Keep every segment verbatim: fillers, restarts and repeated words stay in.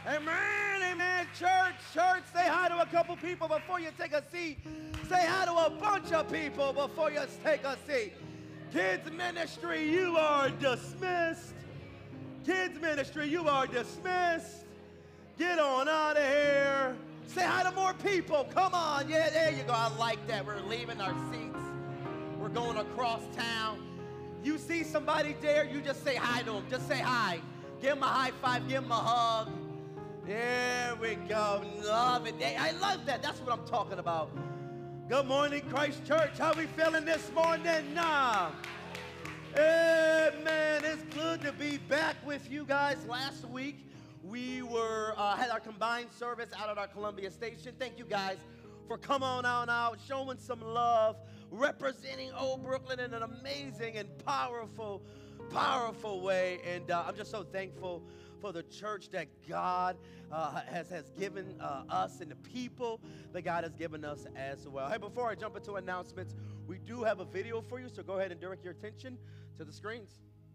Amen, amen. Church, church, say hi to a couple people before you take a seat. Say hi to a bunch of people before you take a seat. Kids ministry, you are dismissed. Kids ministry, you are dismissed. Get on out of here. Say hi to more people. Come on. Yeah, there you go. I like that. We're leaving our seats. We're going across town. You see somebody there, you just say hi to them. Just say hi. Give them a high five. Give them a hug. There we go. Love it. I love that. That's what I'm talking about. Good morning, Christ Church. How we feeling this morning? Nah. Amen. It's good to be back with you guys. Last week, we were uh, had our combined service out at our Columbia station. Thank you guys for coming on out, out, showing some love, representing Old Brooklyn in an amazing and powerful, powerful way. And uh, I'm just so thankful for the church that God uh, has, has given uh, us and the people that God has given us as well. Hey, before I jump into announcements, we do have a video for you, so go ahead and direct your attention to the screens.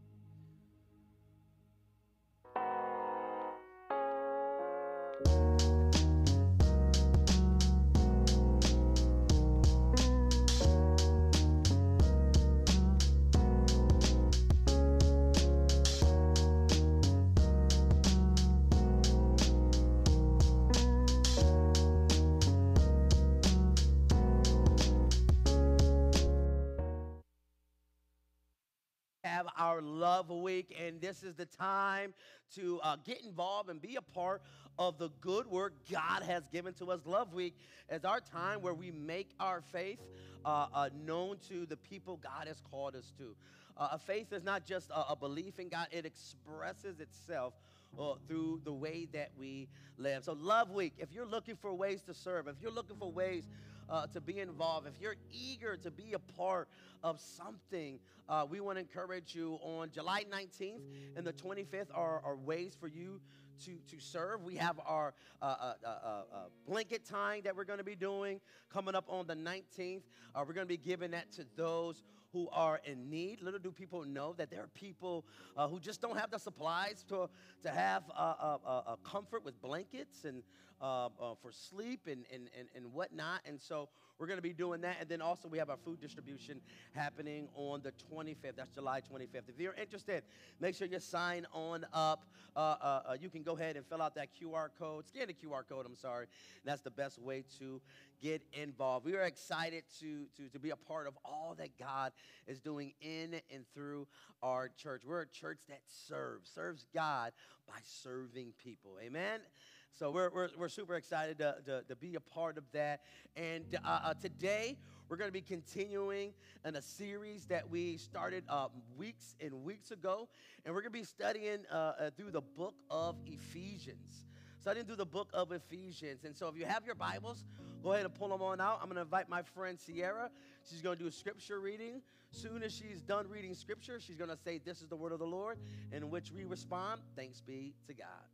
Have our love week, and this is the time to uh, get involved and be a part of the good work God has given to us. Love week is our time where we make our faith uh, uh, known to the people God has called us to. Uh, a faith is not just a, a belief in God, it expresses itself uh, through the way that we live. So love week, if you're looking for ways to serve, if you're looking for ways Uh, to be involved, if you're eager to be a part of something, uh, we want to encourage you on July nineteenth and the twenty-fifth are, are ways for you to, to serve. We have our uh, uh, uh, uh, blanket tying that we're going to be doing coming up on the nineteenth. Uh, we're going to be giving that to those who are in need. Little do people know that there are people uh, who just don't have the supplies to, to have uh, uh, uh, comfort with blankets and Uh, uh, for sleep and, and, and, and whatnot. And so we're going to be doing that. And then also we have our food distribution happening on the twenty-fifth. That's July twenty-fifth. If you're interested, make sure you sign on up. Uh, uh, uh, you can go ahead and fill out that Q R code. Scan the Q R code, I'm sorry. That's the best way to get involved. We are excited to, to, to be a part of all that God is doing in and through our church. We're a church that serves, serves God by serving people. Amen? So we're, we're, we're super excited to, to, to be a part of that. And uh, uh, today, we're going to be continuing in a series that we started uh, weeks and weeks ago. And we're going to be studying uh, uh, through the book of Ephesians. Studying through the book of Ephesians. And so if you have your Bibles, go ahead and pull them on out. I'm going to invite my friend Sierra. She's going to do a scripture reading. Soon as she's done reading scripture, she's going to say, "This is the word of the Lord," in which we respond, "Thanks be to God."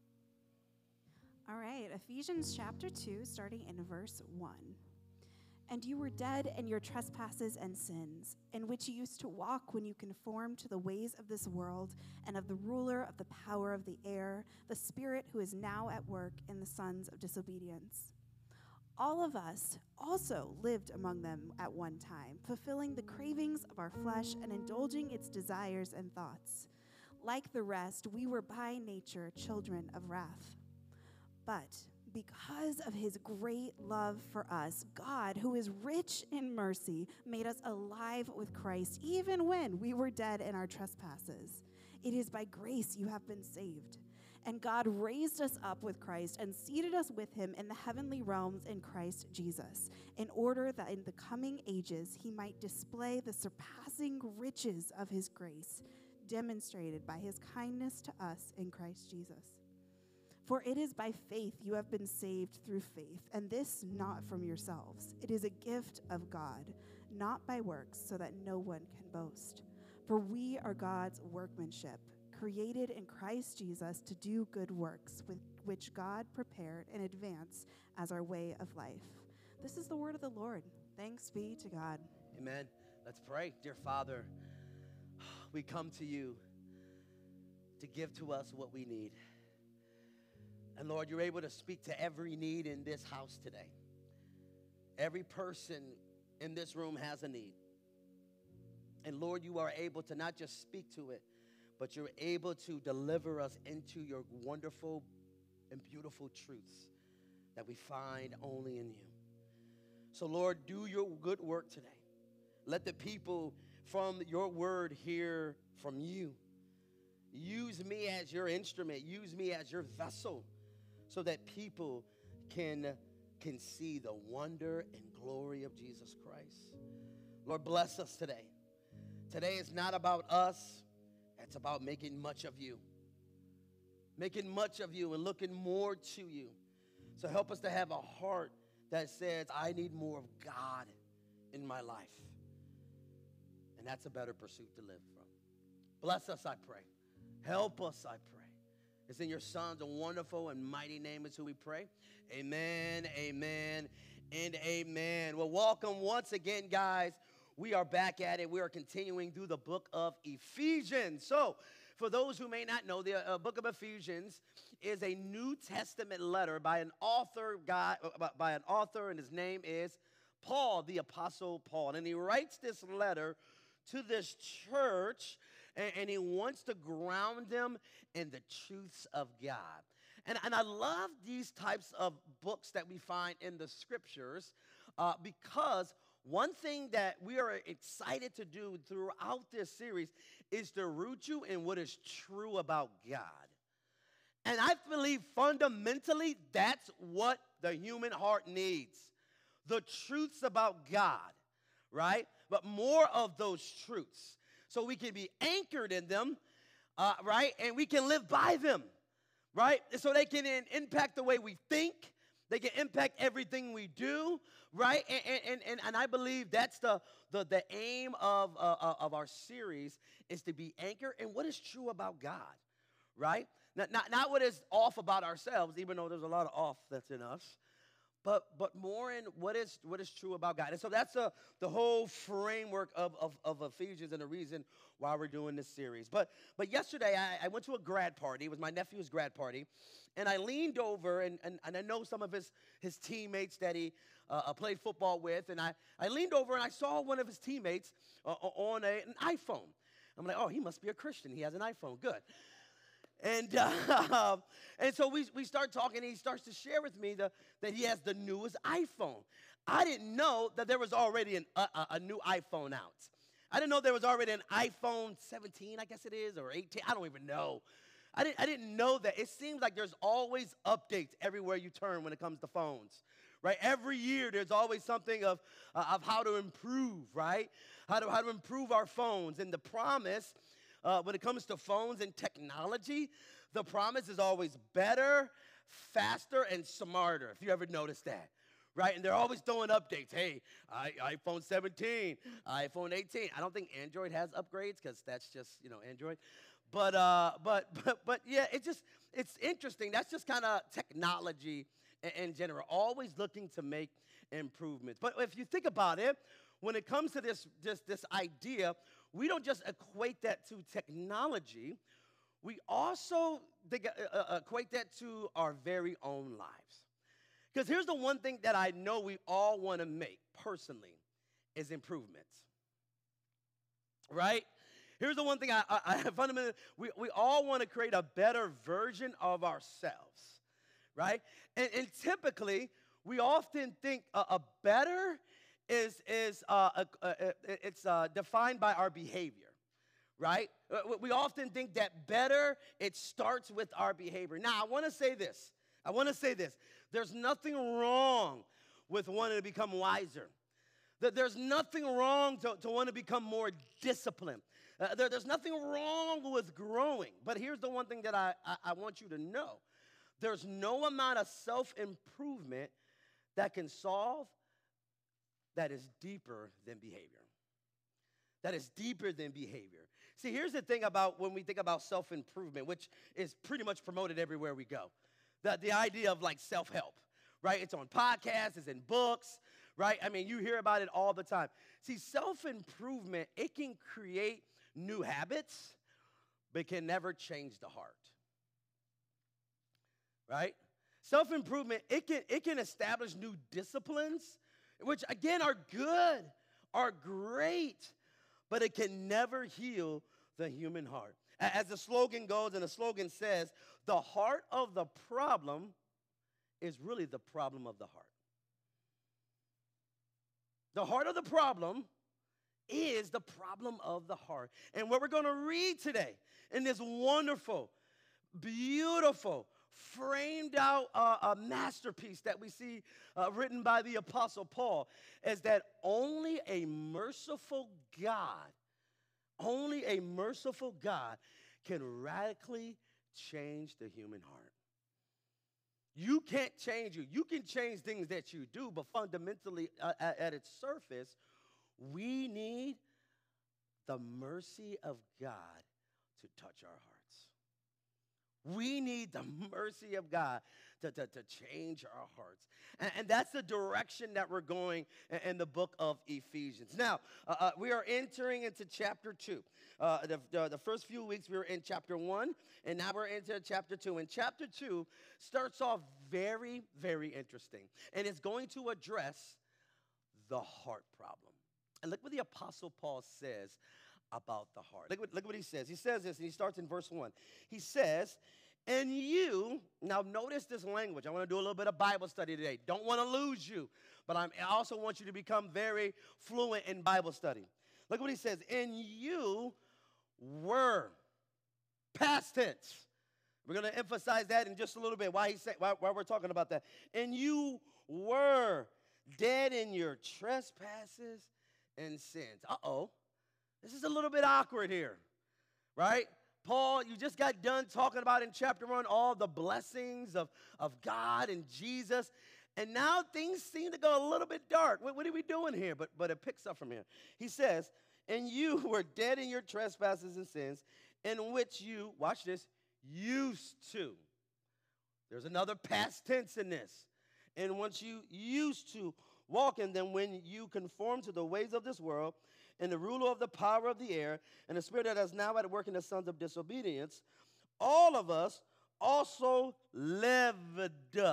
All right, Ephesians chapter two, starting in verse one. "And you were dead in your trespasses and sins, in which you used to walk when you conformed to the ways of this world and of the ruler of the power of the air, the spirit who is now at work in the sons of disobedience. All of us also lived among them at one time, fulfilling the cravings of our flesh and indulging its desires and thoughts. Like the rest, we were by nature children of wrath. But because of his great love for us, God, who is rich in mercy, made us alive with Christ, even when we were dead in our trespasses. It is by grace you have been saved. And God raised us up with Christ and seated us with him in the heavenly realms in Christ Jesus, in order that in the coming ages he might display the surpassing riches of his grace, demonstrated by his kindness to us in Christ Jesus. For it is by faith you have been saved through faith, and this not from yourselves. It is a gift of God, not by works, so that no one can boast. For we are God's workmanship, created in Christ Jesus to do good works, with which God prepared in advance as our way of life." This is the word of the Lord. Thanks be to God. Amen. Let's pray. Dear Father, we come to you to give to us what we need. And Lord, you're able to speak to every need in this house today. Every person in this room has a need. And Lord, you are able to not just speak to it, but you're able to deliver us into your wonderful and beautiful truths that we find only in you. So Lord, do your good work today. Let the people from your word hear from you. Use me as your instrument. Use me as your vessel so that people can, can see the wonder and glory of Jesus Christ. Lord, bless us today. Today is not about us. It's about making much of you. Making much of you and looking more to you. So help us to have a heart that says, I need more of God in my life. And that's a better pursuit to live from. Bless us, I pray. Help us, I pray. It's in your Son's wonderful and mighty name is who we pray. Amen, amen, and amen. Well, welcome once again, guys. We are back at it. We are continuing through the book of Ephesians. So, for those who may not know, the uh, book of Ephesians is a New Testament letter by an author, guy, uh, by an author, and his name is Paul, the Apostle Paul. And he writes this letter to this church, and, and he wants to ground them in the truths of God. And, and I love these types of books that we find in the scriptures uh, because one thing that we are excited to do throughout this series is to root you in what is true about God. And I believe fundamentally that's what the human heart needs. The truths about God, right? But more of those truths so we can be anchored in them, uh, right? And we can live by them, right? So they can in, impact the way we think. They can impact everything we do, right? And, and, and, and I believe that's the, the, the aim of, uh, of our series is to be anchored in what is true about God, right? Not, not, not what is off about ourselves, even though there's a lot of off that's in us, but, but more in what is, what is true about God. And so that's a, the whole framework of, of, of Ephesians and the reason why we're doing this series. But, but yesterday, I, I went to a grad party. It was my nephew's grad party. And I leaned over, and, and, and I know some of his, his teammates that he uh, played football with. And I, I leaned over, and I saw one of his teammates uh, on a, an iPhone. I'm like, oh, he must be a Christian. He has an iPhone. Good. And uh, and so we, we start talking, and he starts to share with me the, that he has the newest iPhone. I didn't know that there was already an, a, a new iPhone out. I didn't know there was already an iPhone seventeen, I guess it is, or eighteen. I don't even know. I didn't, I didn't know that. It seems like there's always updates everywhere you turn when it comes to phones, right? Every year there's always something of, uh, of how to improve, right? How to, how to improve our phones. And the promise Uh, when it comes to phones and technology, the promise is always better, faster, and smarter, if you ever noticed that, right? And they're always throwing updates. Hey, I, iPhone seventeen, iPhone eighteen. I don't think Android has upgrades because that's just, you know, Android. But, uh, but, but, but yeah, it just, it's interesting. That's just kind of technology in, in general, always looking to make improvements. But if you think about it, when it comes to this, this, this idea, we don't just equate that to technology. We also think, uh, uh, equate that to our very own lives. Because here's the one thing that I know we all want to make personally is improvements. Right? Here's the one thing I, I, I fundamentally, we, we all want to create a better version of ourselves. Right? And, and typically, we often think a, a better is, is uh, uh, uh, it's uh, defined by our behavior, right? We often think that better, it starts with our behavior. Now, I want to say this. I want to say this. There's nothing wrong with wanting to become wiser. There's nothing wrong to, to want to become more disciplined. Uh, there, there's nothing wrong with growing. But here's the one thing that I, I, I want you to know. There's no amount of self-improvement that can solve that is deeper than behavior. That is deeper than behavior. See, here's the thing about when we think about self-improvement, which is pretty much promoted everywhere we go. The, the idea of like self-help, right? It's on podcasts, it's in books, right? I mean, you hear about it all the time. See, self-improvement, it can create new habits, but can never change the heart, right? Self-improvement, it can, it can establish new disciplines, which again are good, are great, but it can never heal the human heart. As the slogan goes, and the slogan says, the heart of the problem is really the problem of the heart. The heart of the problem is the problem of the heart. And what we're going to read today in this wonderful, beautiful, framed out uh, a masterpiece that we see uh, written by the Apostle Paul is that only a merciful God, only a merciful God can radically change the human heart. You can't change you. You can change things that you do, but fundamentally uh, at, at its surface, we need the mercy of God to touch our hearts. We need the mercy of God to, to, to change our hearts. And, and that's the direction that we're going in, in the book of Ephesians. Now, uh, uh, we are entering into chapter two. Uh, the, the, the first few weeks we were in chapter one, and now we're into chapter two. And chapter two starts off very, very interesting. And it's going to address the heart problem. And look what the Apostle Paul says about the heart. Look what, look what he says. He says this, and he starts in verse one. He says, and you, now notice this language. I want to do a little bit of Bible study today. Don't want to lose you, but I'm, I also want you to become very fluent in Bible study. Look what he says. And you were, past tense. We're going to emphasize that in just a little bit, why, he say, why, why we're talking about that. And you were dead in your trespasses and sins. Uh-oh. This is a little bit awkward here, right? Paul, you just got done talking about in chapter one all the blessings of, of God and Jesus, and now things seem to go a little bit dark. What, what are we doing here? But, but it picks up from here. He says, and you were dead in your trespasses and sins, in which you, watch this, used to. There's another past tense in this. And once you used to walk in them, when you conform to the ways of this world, and the ruler of the power of the air, and the spirit that is now at work in the sons of disobedience, all of us also lived.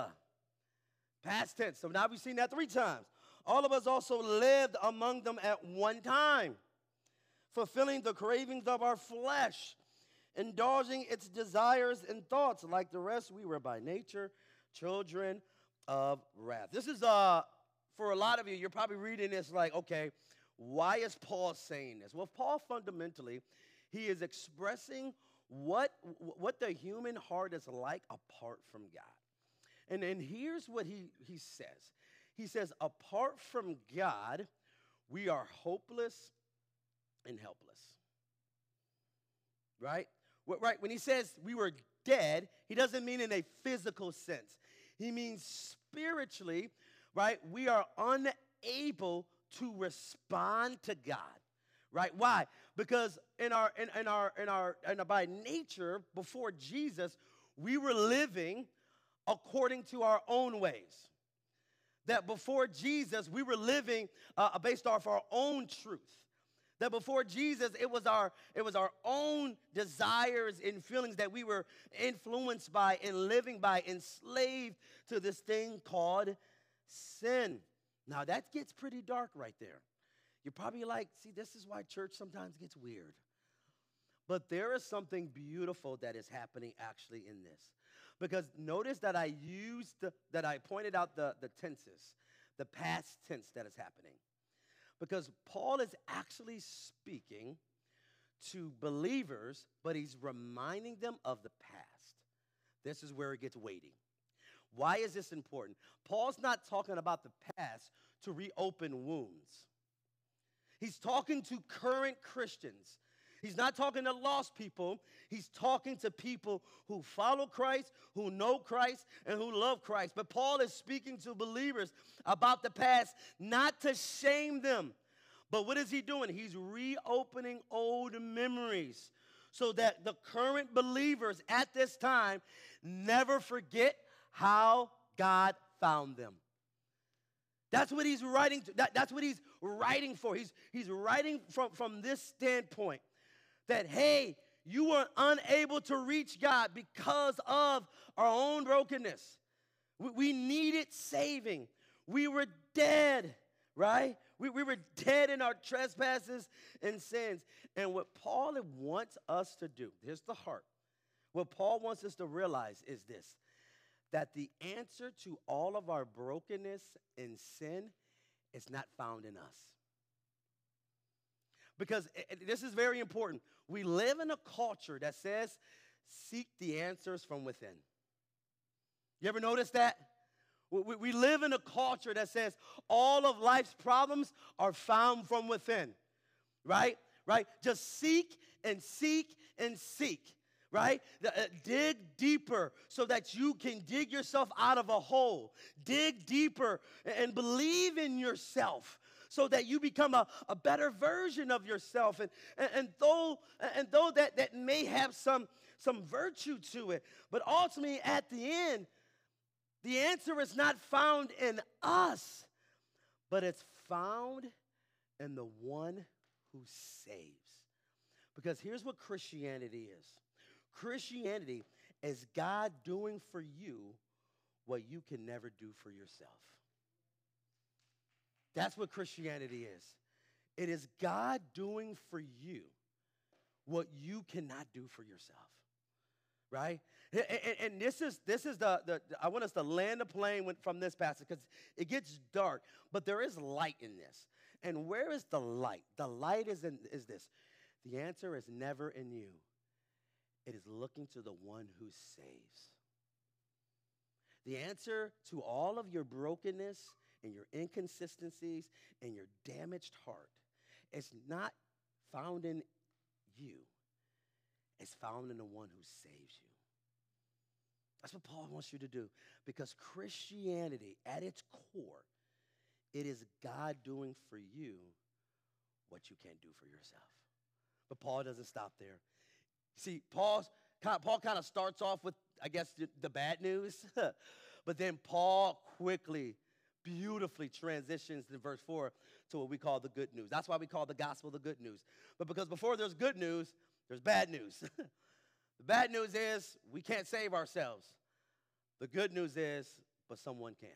Past tense. So now we've seen that three times. All of us also lived among them at one time, fulfilling the cravings of our flesh, indulging its desires and thoughts. Like the rest, we were by nature children of wrath. This is, uh, for a lot of you, you're probably reading this like, okay, why is Paul saying this? Well, Paul fundamentally, he is expressing what, what the human heart is like apart from God. And, and here's what he, he says. He says, apart from God, we are hopeless and helpless. Right? Right. When he says we were dead, he doesn't mean in a physical sense. He means spiritually, right? We are unable to respond to God, right? Why? Because in our in, in our in our in our, by nature, before Jesus, we were living according to our own ways. That before Jesus, we were living uh, based off our own truth. That before Jesus, it was our it was our own desires and feelings that we were influenced by and living by, enslaved to this thing called sin. Now, that gets pretty dark right there. You're probably like, see, this is why church sometimes gets weird. But there is something beautiful that is happening actually in this. Because notice that I used, the, that I pointed out the, the tenses, the past tense that is happening. Because Paul is actually speaking to believers, but he's reminding them of the past. This is where it gets weighty. Why is this important? Paul's not talking about the past to reopen wounds. He's talking to current Christians. He's not talking to lost people. He's talking to people who follow Christ, who know Christ, and who love Christ. But Paul is speaking to believers about the past, not to shame them. But what is he doing? He's reopening old memories so that the current believers at this time never forget how God found them. That's what he's writing to, that, that's what he's writing for. He's, he's writing from, from this standpoint that, hey, you were unable to reach God because of our own brokenness. We, we needed saving. We were dead, right? We, we were dead in our trespasses and sins. And what Paul wants us to do, here's the heart. What Paul wants us to realize is this, that the answer to all of our brokenness and sin is not found in us. Because this is very important. We live in a culture that says, seek the answers from within. You ever notice that? We, we live in a culture that says all of life's problems are found from within, right? Right? Just seek and seek and seek, right? Uh, dig deeper so that you can dig yourself out of a hole. Dig deeper and believe in yourself so that you become a, a better version of yourself. And, and, and though, and though that, that may have some, some virtue to it, but ultimately at the end, the answer is not found in us, but it's found in the one who saves. Because here's what Christianity is. Christianity is God doing for you what you can never do for yourself. That's what Christianity is. It is God doing for you what you cannot do for yourself. Right? And, and, and this is this is the, the, I want us to land the plane with, from this passage because it gets dark, but there is light in this. And where is the light? The light is in is this. The answer is never in you. It is looking to the one who saves. The answer to all of your brokenness and your inconsistencies and your damaged heart is not found in you. It's found in the one who saves you. That's what Paul wants you to do. Because Christianity, at its core, it is God doing for you what you can't do for yourself. But Paul doesn't stop there. See, Paul's, Paul kind of starts off with, I guess, the, the bad news. But then Paul quickly, beautifully transitions in verse four to what we call the good news. That's why we call the gospel the good news. But because before there's good news, there's bad news. The bad news is we can't save ourselves. The good news is, but someone can.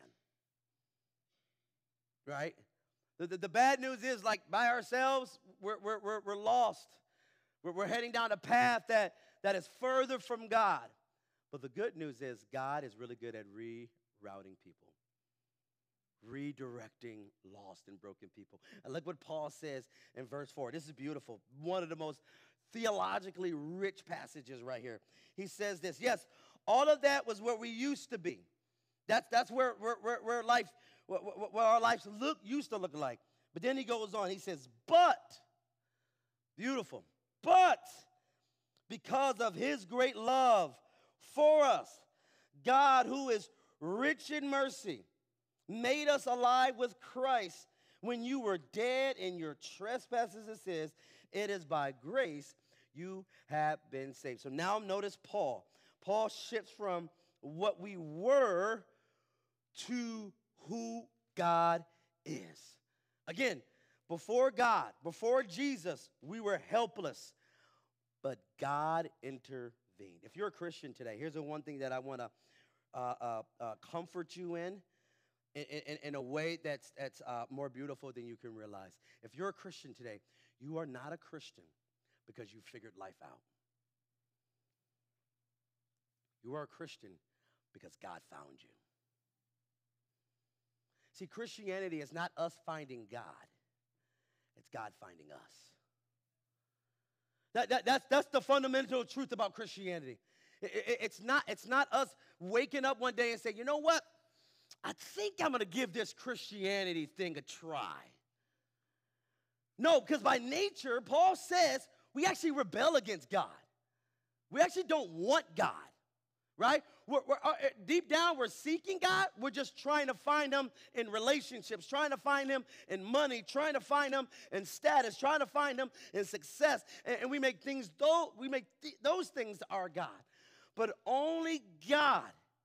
Right? The, the, the bad news is, like, by ourselves, we're, we're, we're, we're lost. We're, we're heading down a path that, that is further from God. But the good news is God is really good at rerouting people, redirecting lost and broken people. And look what Paul says in verse four. This is beautiful. One of the most theologically rich passages right here. He says this, yes, all of that was where we used to be. That's, that's where, where, where, where life, what, what our lives look, used to look like. But then he goes on, he says, but, beautiful, but because of his great love for us, God, who is rich in mercy, made us alive with Christ when you were dead in your trespasses and sins. It is by grace you have been saved. So now notice Paul. Paul shifts from what we were to who God is. Again, before God, before Jesus, we were helpless, but God intervened. If you're a Christian today, here's the one thing that I want to uh, uh, uh, comfort you in, in, in, in a way that's, that's uh, more beautiful than you can realize. If you're a Christian today, you are not a Christian because you figured life out. You are a Christian because God found you. See, Christianity is not us finding God. It's God finding us. That, that, that's, that's the fundamental truth about Christianity. It, it, it's, not, it's not us waking up one day and saying, you know what? I think I'm going to give this Christianity thing a try. No, because by nature, Paul says we actually rebel against God. We actually don't want God, right? We're, we're, uh, deep down, we're seeking God. We're just trying to find him in relationships, trying to find him in money, trying to find him in status, trying to find him in success. And, and we make things, though, we make th- those things our God. But only God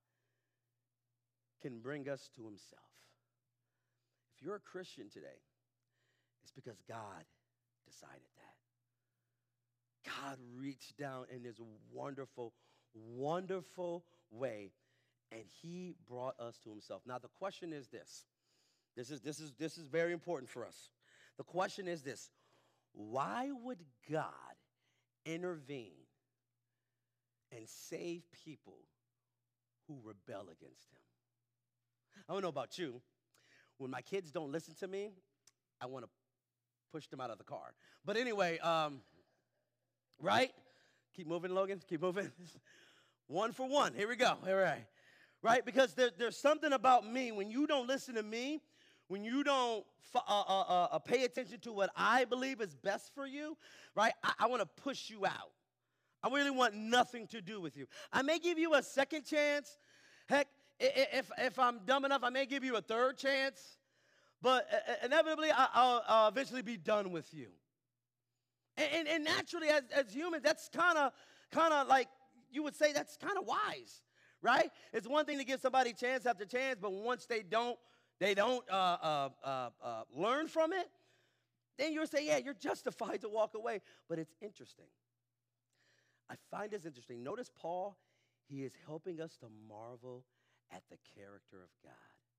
can bring us to himself. If you're a Christian today, it's because God decided that. God reached down in this wonderful, wonderful way and he brought us to himself. Now, the question is this. This is, this is, this is very important for us. The question is this. Why would God intervene and save people who rebel against him? I don't know about you. When my kids don't listen to me, I want to push them out of the car. But anyway, um, right? Keep moving, Logan. Keep moving. One for one. Here we go. All right. Right? Because there, there's something about me. When you don't listen to me, when you don't uh, uh, uh, pay attention to what I believe is best for you, right? I, I want to push you out. I really want nothing to do with you. I may give you a second chance. Heck, if, if I'm dumb enough, I may give you a third chance. But inevitably, I'll, I'll eventually be done with you. And, and, and naturally, as, as humans, that's kind of kind of like, you would say that's kind of wise, right? It's one thing to give somebody chance after chance, but once they don't, they don't uh, uh, uh, uh, learn from it, then you'll say, yeah, you're justified to walk away. But it's interesting. I find this interesting. Notice Paul, he is helping us to marvel at the character of God.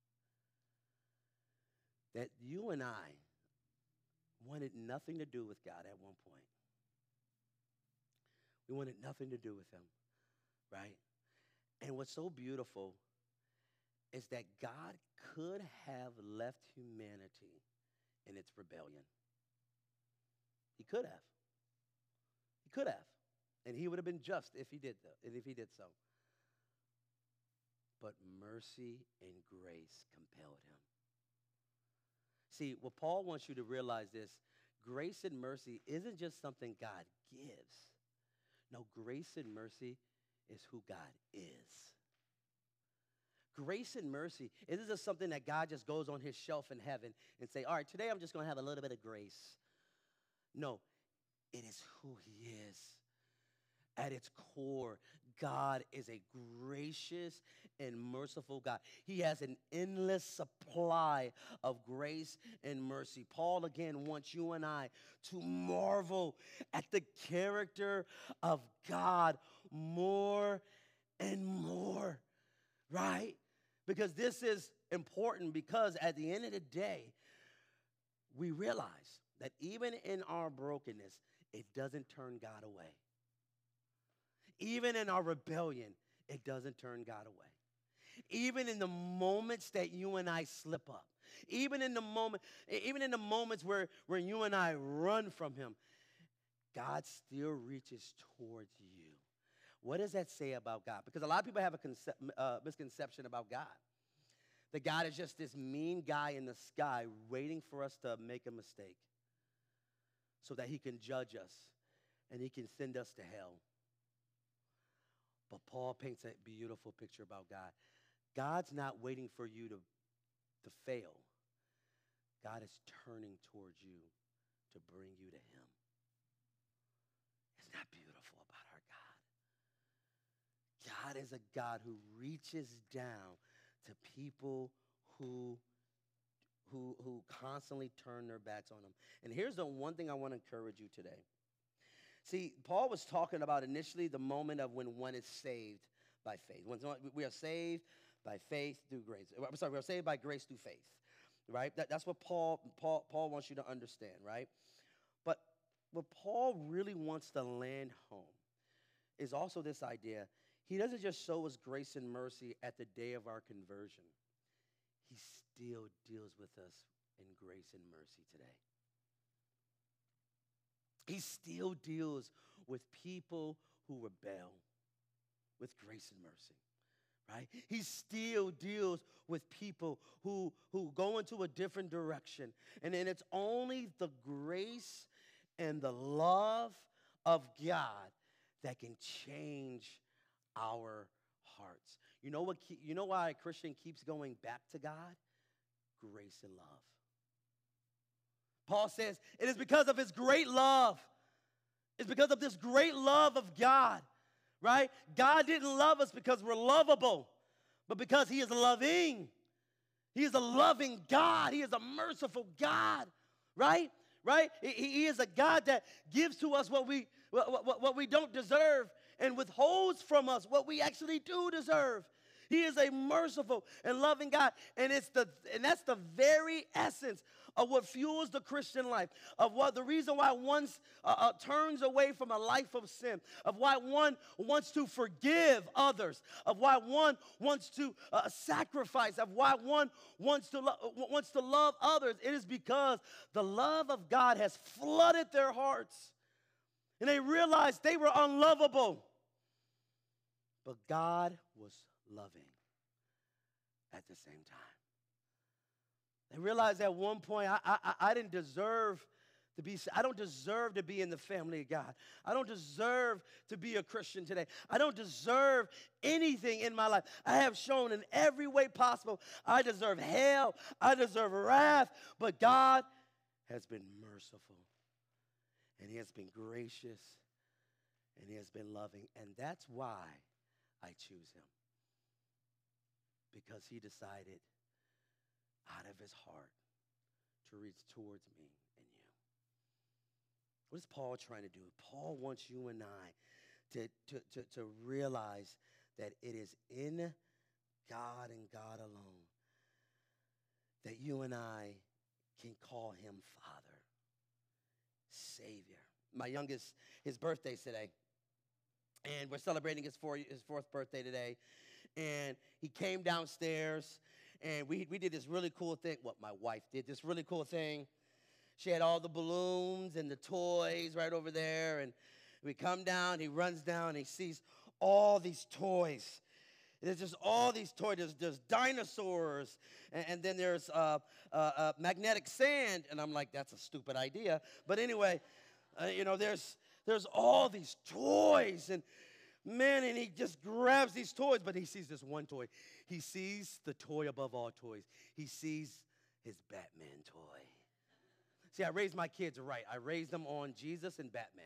That you and I wanted nothing to do with God at one point. We wanted nothing to do with him, right? And what's so beautiful is that God could have left humanity in its rebellion. He could have. He could have. And he would have been just if he did that, if he did so. But mercy and grace compelled him. See, what Paul wants you to realize is grace and mercy isn't just something God gives. No, grace and mercy is who God is. Grace and mercy isn't just something that God just goes on his shelf in heaven and say, all right, today I'm just going to have a little bit of grace. No, it is who he is. At its core, God is a gracious and merciful God. He has an endless supply of grace and mercy. Paul, again, wants you and I to marvel at the character of God more and more, right? Because this is important, because at the end of the day, we realize that even in our brokenness, it doesn't turn God away. Even in our rebellion, it doesn't turn God away. Even in the moments that you and I slip up, even in the moment, even in the moments where, where you and I run from him, God still reaches towards you. What does that say about God? Because a lot of people have a concep- uh, misconception about God. That God is just this mean guy in the sky waiting for us to make a mistake so that he can judge us and he can send us to hell. But Paul paints a beautiful picture about God. God's not waiting for you to, to fail. God is turning towards you to bring you to him. Isn't that beautiful about our God? God is a God who reaches down to people who, who, who constantly turn their backs on him. And here's the one thing I want to encourage you today. See, Paul was talking about initially the moment of when one is saved by faith. When we are saved by faith through grace. I'm sorry, we are saved by grace through faith, right? That, that's what Paul, Paul, Paul wants you to understand, right? But what Paul really wants to land home is also this idea. He doesn't just show us grace and mercy at the day of our conversion. He still deals with us in grace and mercy today. He still deals with people who rebel with grace and mercy, right? He still deals with people who, who go into a different direction. And then it's only the grace and the love of God that can change our hearts. You know what? You know why a Christian keeps going back to God? Grace and love. Paul says, it is because of his great love. It's because of this great love of God, right? God didn't love us because we're lovable, but because he is loving. He is a loving God. He is a merciful God, right? Right? He, he is a God that gives to us what we, what, what, what we don't deserve and withholds from us what we actually do deserve. He is a merciful and loving God. And it's the and that's the very essence of what fuels the Christian life, of what the reason why one uh, uh, turns away from a life of sin, of why one wants to forgive others, of why one wants to uh, sacrifice, of why one wants to lo- wants to love others. It is because the love of God has flooded their hearts, and they realized they were unlovable, but God was loving at the same time. They realized at one point, I, I, I didn't deserve to be, I don't deserve to be in the family of God. I don't deserve to be a Christian today. I don't deserve anything in my life. I have shown in every way possible I deserve hell. I deserve wrath. But God has been merciful, and He has been gracious, and He has been loving. And that's why I choose Him, because He decided out of His heart to reach towards me and you. What is Paul trying to do? Paul wants you and I to, to, to, to realize that it is in God and God alone that you and I can call Him Father, Savior. My youngest, his birthday's today, and we're celebrating his, four, his fourth birthday today, and he came downstairs, and we, we did this really cool thing. What my wife did, this really cool thing. She had all the balloons and the toys right over there. And we come down, he runs down, he sees all these toys. There's just all these toys. There's, there's dinosaurs, and, and then there's uh, uh, uh, magnetic sand. And I'm like, that's a stupid idea. But anyway, uh, you know, there's, there's all these toys. And man, and he just grabs these toys, but he sees this one toy. He sees the toy above all toys. He sees his Batman toy. See, I raised my kids right. I raised them on Jesus and Batman.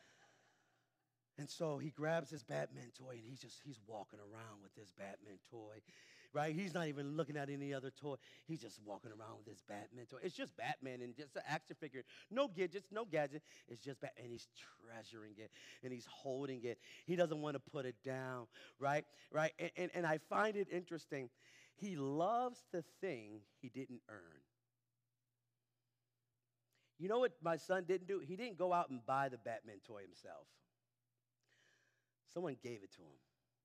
And so he grabs his Batman toy, and he's just, he's walking around with this Batman toy, right? He's not even looking at any other toy. He's just walking around with this Batman toy. It's just Batman and just an action figure. No gadgets, no gadget. It's just Batman, and he's treasuring it, and he's holding it. He doesn't want to put it down, right? Right? And, and, and I find it interesting. He loves the thing he didn't earn. You know what my son didn't do? He didn't go out and buy the Batman toy himself. Someone gave it to him.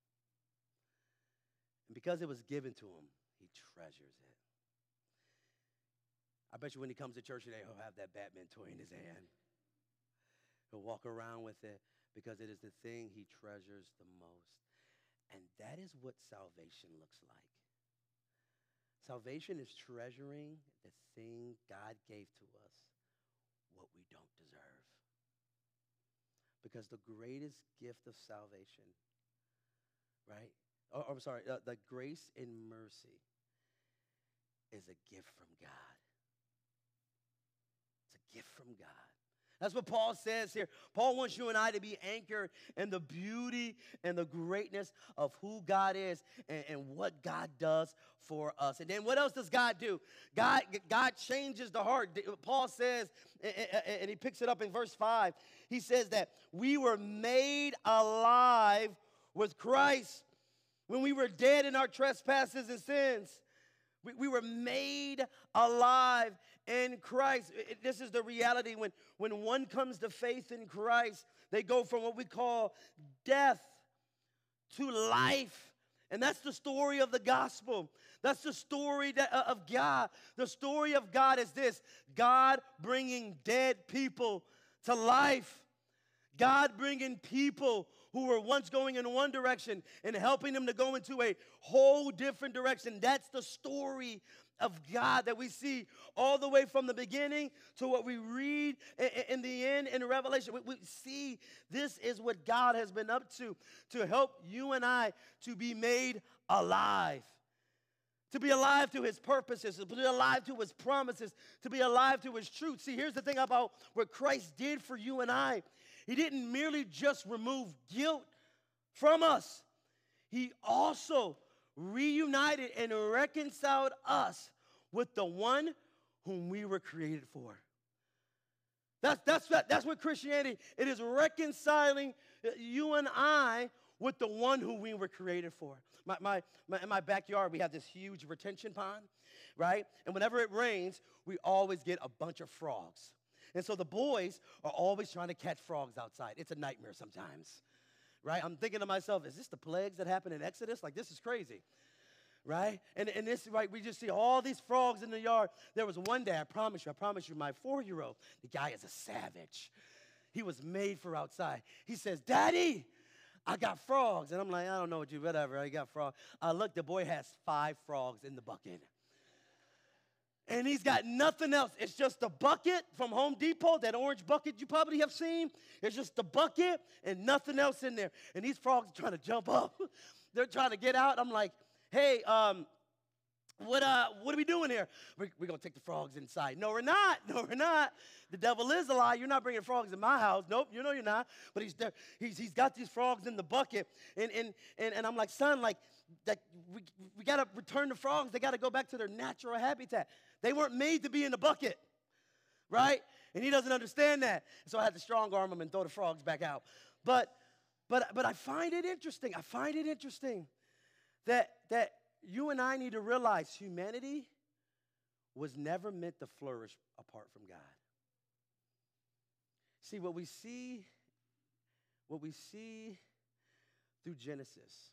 And because it was given to him, he treasures it. I bet you when he comes to church today, he'll have that Batman toy in his hand. He'll walk around with it because it is the thing he treasures the most. And that is what salvation looks like. Salvation is treasuring the thing God gave to us, what we don't deserve. Because the greatest gift of salvation, right? Oh, I'm sorry, uh, the grace and mercy is a gift from God. It's a gift from God. That's what Paul says here. Paul wants you and I to be anchored in the beauty and the greatness of who God is and, and what God does for us. And then what else does God do? God, God changes the heart. Paul says, and he picks it up in verse five, he says that we were made alive with Christ when we were dead in our trespasses and sins. We, we were made alive in Christ. It, this is the reality. When, when one comes to faith in Christ, they go from what we call death to life. And that's the story of the gospel. That's the story that, uh, of God. The story of God is this: God bringing dead people to life. God bringing people who were once going in one direction and helping them to go into a whole different direction. That's the story of God that we see all the way from the beginning to what we read in the end in Revelation. We see this is what God has been up to, to help you and I to be made alive. To be alive to His purposes, to be alive to His promises, to be alive to His truth. See, here's the thing about what Christ did for you and I. He didn't merely just remove guilt from us. He also reunited and reconciled us with the one whom we were created for. That's, that's, what, that's what Christianity, it is reconciling you and I with the one who we were created for. My, my, my, in my backyard, we have this huge retention pond, right? And whenever it rains, we always get a bunch of frogs. And so the boys are always trying to catch frogs outside. It's a nightmare sometimes, right? I'm thinking to myself, is this the plagues that happened in Exodus? Like, this is crazy, right? And, and this, right, we just see all these frogs in the yard. There was one day, I promise you, I promise you, my four-year-old, the guy is a savage. He was made for outside. He says, Daddy, I got frogs. And I'm like, I don't know what you, whatever, I got frogs. Uh, look, the boy has five frogs in the bucket. And he's got nothing else. It's just a bucket from Home Depot, that orange bucket you probably have seen. It's just a bucket and nothing else in there. And these frogs are trying to jump up. They're trying to get out. I'm like, hey, um, what uh, what are we doing here? We're, we're going to take the frogs inside. No, we're not. No, we're not. The devil is a lie. You're not bringing frogs in my house. Nope, you know you're not. But he's there. He's, he's got these frogs in the bucket. And, and, and, and I'm like, son, like, that we, we got to return the frogs. They got to go back to their natural habitat. They weren't made to be in the bucket, right? And he doesn't understand that. So I had to strong arm him and throw the frogs back out. But, but, but I find it interesting. I find it interesting that, that you and I need to realize humanity was never meant to flourish apart from God. See, what we see, what we see through Genesis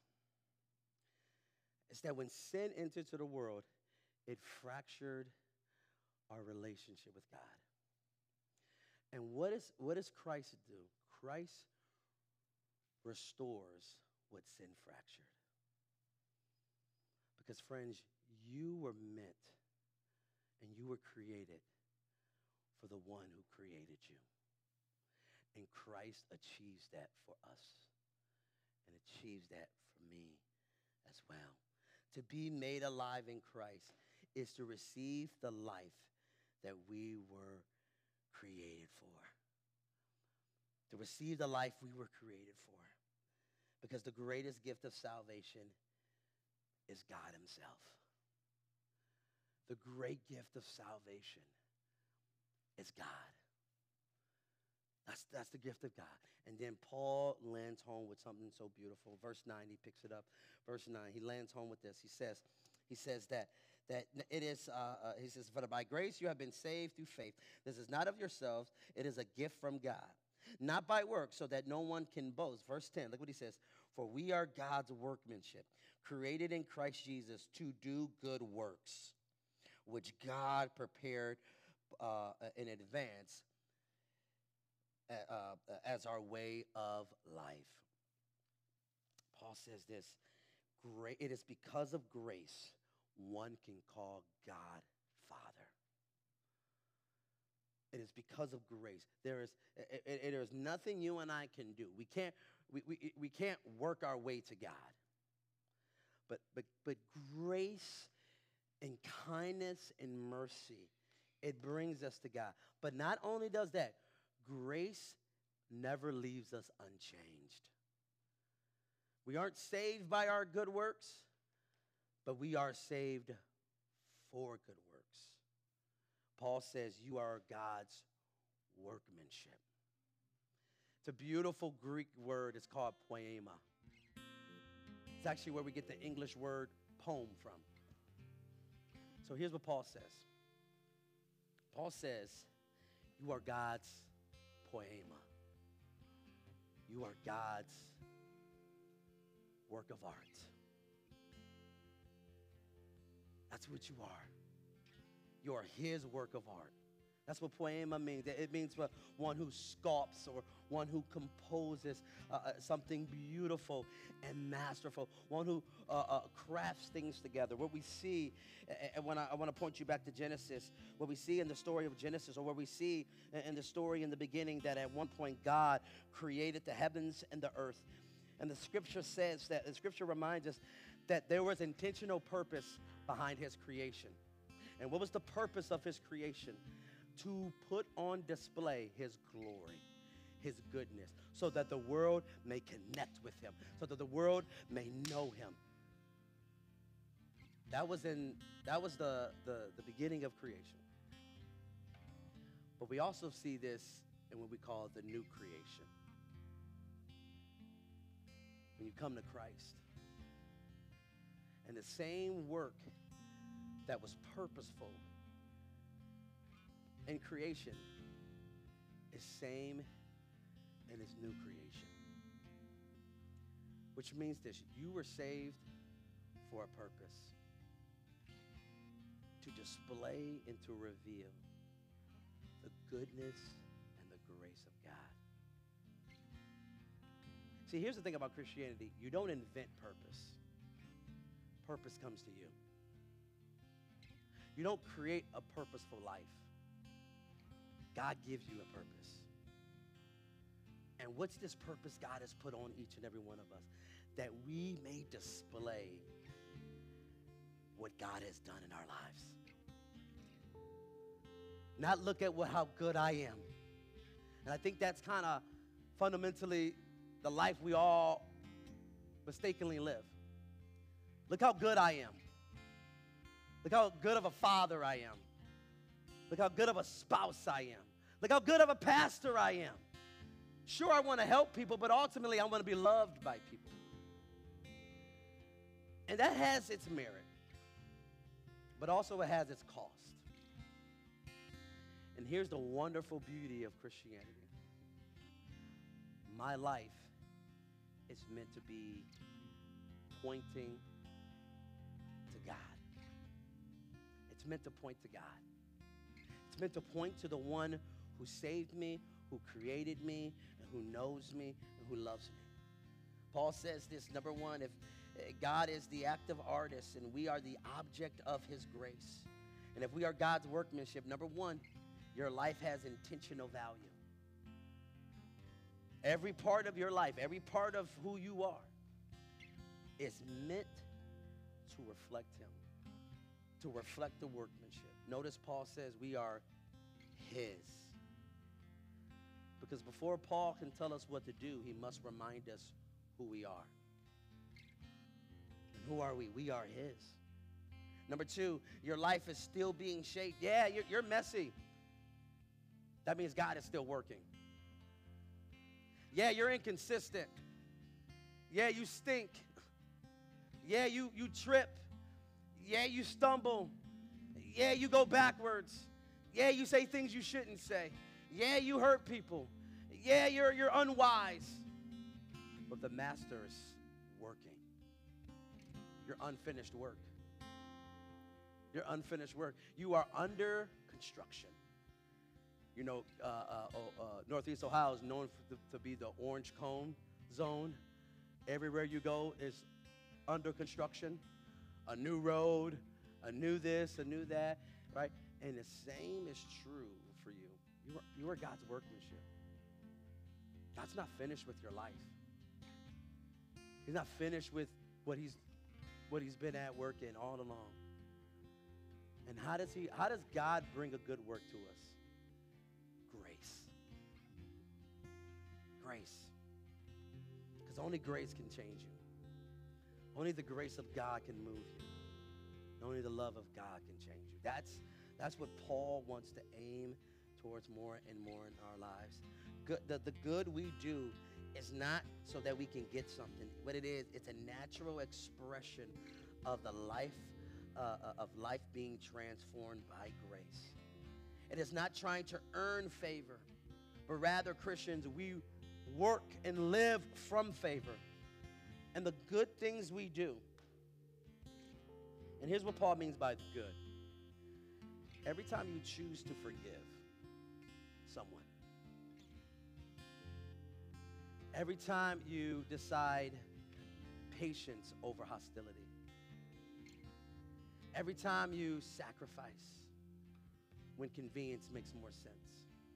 is that when sin entered into the world, it fractured our relationship with God. And what, is, what does Christ do? Christ restores what sin fractured. Because, friends, you were meant and you were created for the one who created you. And Christ achieves that for us and achieves that for me as well. To be made alive in Christ is to receive the life that we were created for. To receive the life we were created for. Because the greatest gift of salvation is God himself. The great gift of salvation is God. That's, that's the gift of God. And then Paul lands home with something so beautiful. Verse nine, he picks it up. Verse nine, he lands home with this. He says, he says that, that it is, uh, uh, he says, for by grace you have been saved through faith. This is not of yourselves. It is a gift from God. Not by works, so that no one can boast. Verse ten, look what he says. For we are God's workmanship, created in Christ Jesus to do good works, which God prepared uh, in advance uh, uh, as our way of life. Paul says this, great, it is because of grace one can call God Father. It is because of grace. There is, it, it, there is nothing you and I can do. We can't, we, we, we can't work our way to God. But, but, but grace and kindness and mercy, it brings us to God. But not only does that, grace never leaves us unchanged. We aren't saved by our good works, but we are saved for good works. Paul says you are God's workmanship. It's a beautiful Greek word. It's called poema. It's actually where we get the English word poem from. So here's what Paul says. Paul says, you are God's poema. You are God's work of art. That's what you are. You are his work of art. That's what poema means. It means one who sculpts or one who composes uh, something beautiful and masterful, one who uh, uh, crafts things together. What we see, and when I, I want to point you back to Genesis, what we see in the story of Genesis, or what we see in the story in the beginning, that at one point God created the heavens and the earth. And the scripture says that, the scripture reminds us that there was intentional purpose behind his creation. And what was the purpose of his creation? To put on display his glory, his goodness, so that the world may connect with him, so that the world may know him. That was in that was the, the, the beginning of creation. But we also see this in what we call the new creation. when you come to Christ. And the same work that was purposeful in creation is same in his new creation. Which means this: you were saved for a purpose. To display and to reveal the goodness and the grace of God. See, here's the thing about Christianity. You don't invent purpose. Purpose comes to you. You don't create a purposeful life. God gives you a purpose. And what's this purpose God has put on each and every one of us? That we may display what God has done in our lives. Not look at what, how good I am. And I think that's kind of fundamentally the life we all mistakenly live. Look how good I am. Look how good of a father I am. Look how good of a spouse I am. Look how good of a pastor I am. Sure, I want to help people, but ultimately I want to be loved by people. And that has its merit, but also it has its cost. And here's the wonderful beauty of Christianity. My life is meant to be pointing to God. It's meant to point to God. It's meant to point to the one who saved me, who created me, and who knows me, and who loves me. Paul says this, number one, if God is the active artist and we are the object of his grace, and if we are God's workmanship, number one, your life has intentional value. Every part of your life, every part of who you are is meant to reflect him, to reflect the workmanship. Notice Paul says we are his. Because before Paul can tell us what to do, he must remind us who we are. And who are we? We are his. Number two, your life is still being shaped. Yeah, you're, you're messy. That means God is still working. Yeah, you're inconsistent. Yeah, you stink. Yeah, you, you trip. Yeah, you stumble. Yeah, you go backwards. Yeah, you say things you shouldn't say. Yeah, you hurt people. Yeah, you're, you're unwise. But the master is working. Your unfinished work. Your unfinished work. You are under construction. You know, uh, uh, uh, Northeast Ohio is known for the, to be the orange cone zone. Everywhere you go is under construction. A new road, a new this, a new that, right? And the same is true for you. You are, you are God's workmanship. God's not finished with your life. He's not finished with what he's, what he's been at working all along. And how does he, how does God bring a good work to us? Grace. Grace. Because only grace can change you. Only the grace of God can move you. Only the love of God can change you. That's, that's what Paul wants to aim towards more and more in our lives. Good, the, the good we do is not so that we can get something. What it is, it's a natural expression of the life, uh, of life being transformed by grace. It is not trying to earn favor, but rather, Christians, we work and live from favor. And the good things we do. And here's what Paul means by good. Every time you choose to forgive someone, every time you decide patience over hostility, every time you sacrifice when convenience makes more sense,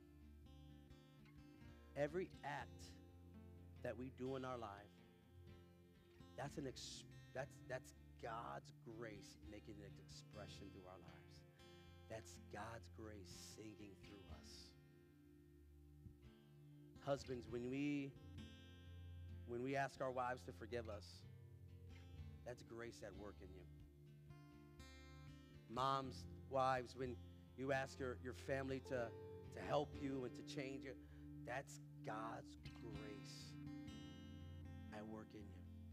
every act that we do in our life, that's an ex- that's that's God's grace making an expression through our lives. That's God's grace singing through us. Husbands, when we when we ask our wives to forgive us, that's grace at work in you. Moms, wives, when you ask your, your family to, to help you and to change it, that's God's grace at work in you.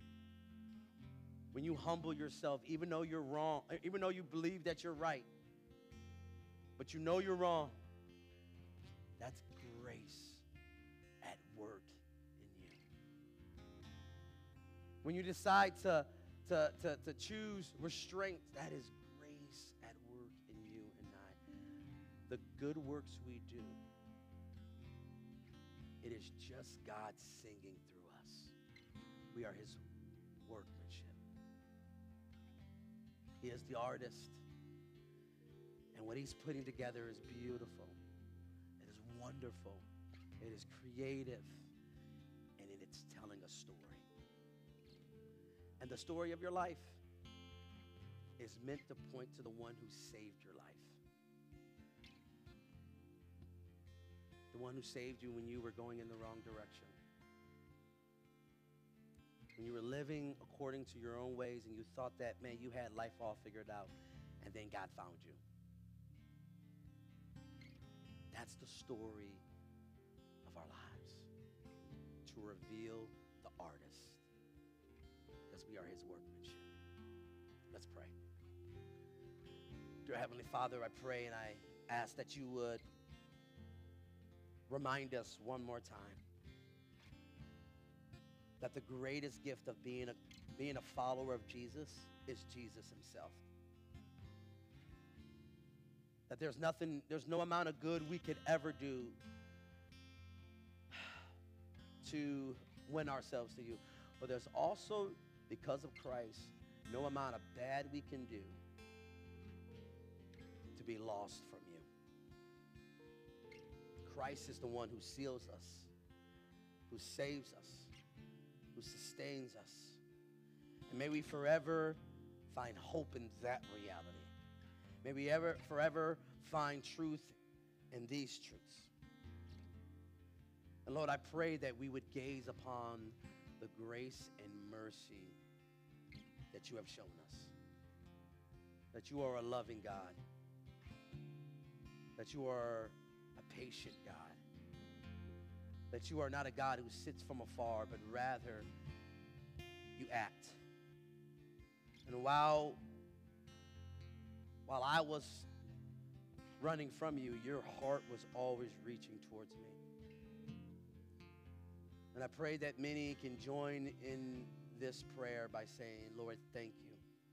when you humble yourself, even though you're wrong, even though you believe that you're right, but you know you're wrong, that's grace at work in you. When you decide to, to, to, to choose restraint, that is grace at work in you and I. The good works we do, it is just God singing through us. We are his workmanship. He is the artist. And what he's putting together is beautiful. It is wonderful. It is creative. And it is telling a story. And the story of your life is meant to point to the one who saved your life. The one who saved you when you were going in the wrong direction. When you were living according to your own ways and you thought that, man, you had life all figured out, and then God found you. That's the story of our lives, to reveal the artist, because we are his workmanship. Let's pray. Dear Heavenly Father, I pray and I ask that you would remind us one more time that the greatest gift of being a, being a follower of Jesus is Jesus himself. That there's nothing, there's no amount of good we could ever do to win ourselves to you. But there's also, because of Christ, no amount of bad we can do to be lost from you. Christ is the one who seals us, who saves us, who sustains us. And may we forever find hope in that reality. May we ever, forever find truth in these truths. And Lord, I pray that we would gaze upon the grace and mercy that you have shown us. That you are a loving God. That you are a patient God. That you are not a God who sits from afar, but rather you act. And while, while I was running from you, your heart was always reaching towards me. And I pray that many can join in this prayer by saying, Lord, thank you.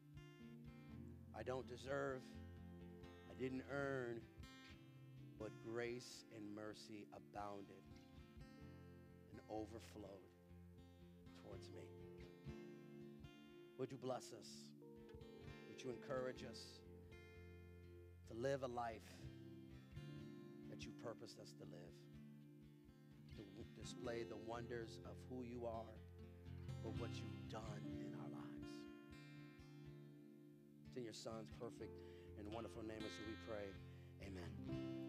I don't deserve, I didn't earn, but grace and mercy abounded and overflowed towards me. Would you bless us? Would you encourage us to live a life that you purposed us to live? To w- display the wonders of who you are, but what you've done in our lives. It's in your Son's perfect and wonderful name as we pray. Amen.